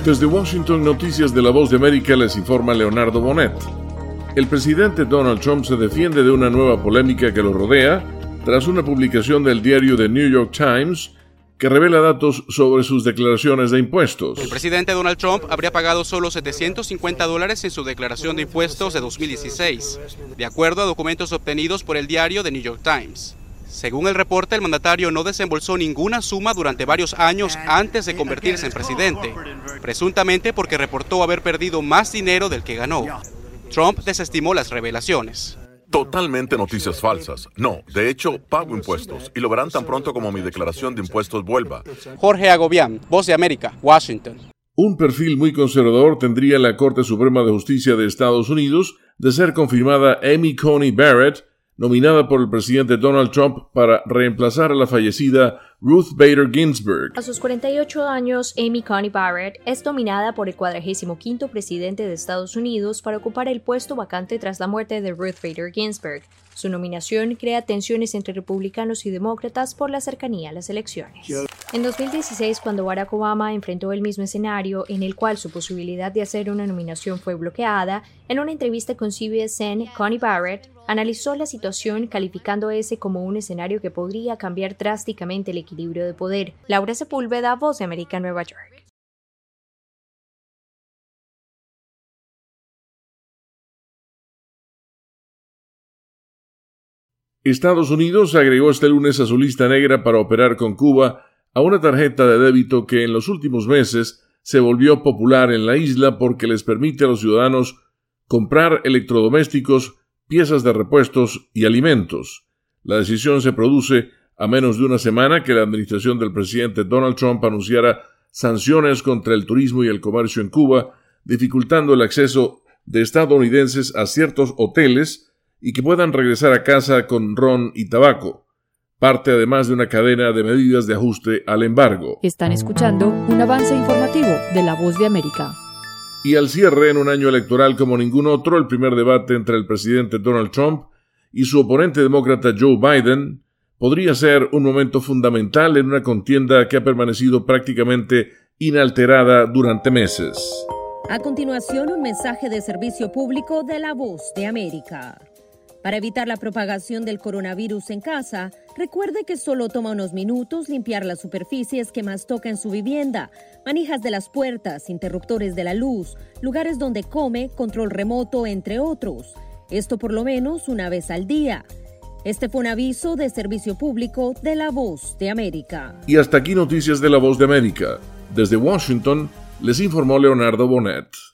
Desde Washington, Noticias de la Voz de América, les informa Leonardo Bonet. El presidente Donald Trump se defiende de una nueva polémica que lo rodea tras una publicación del diario The New York Times que revela datos sobre sus declaraciones de impuestos. El presidente Donald Trump habría pagado solo $750 en su declaración de impuestos de 2016, de acuerdo a documentos obtenidos por el diario The New York Times. Según el reporte, el mandatario no desembolsó ninguna suma durante varios años antes de convertirse en presidente, presuntamente porque reportó haber perdido más dinero del que ganó. Trump desestimó las revelaciones. Totalmente noticias falsas. No, de hecho, pago impuestos y lo verán tan pronto como mi declaración de impuestos vuelva. Jorge Agobián, Voz de América, Washington. Un perfil muy conservador tendría la Corte Suprema de Justicia de Estados Unidos de ser confirmada Amy Coney Barrett, nominada por el presidente Donald Trump para reemplazar a la fallecida Ruth Bader Ginsburg. A sus 48 años, Amy Coney Barrett es nominada por el 45º presidente de Estados Unidos para ocupar el puesto vacante tras la muerte de Ruth Bader Ginsburg. Su nominación crea tensiones entre republicanos y demócratas por la cercanía a las elecciones. En 2016, cuando Barack Obama enfrentó el mismo escenario en el cual su posibilidad de hacer una nominación fue bloqueada, en una entrevista con CBS, Coney Barrett analizó la situación calificando ese como un escenario que podría cambiar drásticamente el equilibrio de poder. Laura Sepúlveda, Voz de América, Nueva York. Estados Unidos agregó este lunes a su lista negra para operar con Cuba a una tarjeta de débito que en los últimos meses se volvió popular en la isla porque les permite a los ciudadanos comprar electrodomésticos, piezas de repuestos y alimentos. La decisión se produce a menos de una semana que la administración del presidente Donald Trump anunciara sanciones contra el turismo y el comercio en Cuba, dificultando el acceso de estadounidenses a ciertos hoteles y que puedan regresar a casa con ron y tabaco, parte además de una cadena de medidas de ajuste al embargo. Están escuchando un avance informativo de La Voz de América. Y al cierre, en un año electoral como ningún otro, el primer debate entre el presidente Donald Trump y su oponente demócrata Joe Biden podría ser un momento fundamental en una contienda que ha permanecido prácticamente inalterada durante meses. A continuación, un mensaje de servicio público de La Voz de América. Para evitar la propagación del coronavirus en casa, recuerde que solo toma unos minutos limpiar las superficies que más toca en su vivienda, manijas de las puertas, interruptores de la luz, lugares donde come, control remoto, entre otros. Esto por lo menos una vez al día. Este fue un aviso de servicio público de La Voz de América. Y hasta aquí Noticias de La Voz de América. Desde Washington, les informó Leonardo Bonet.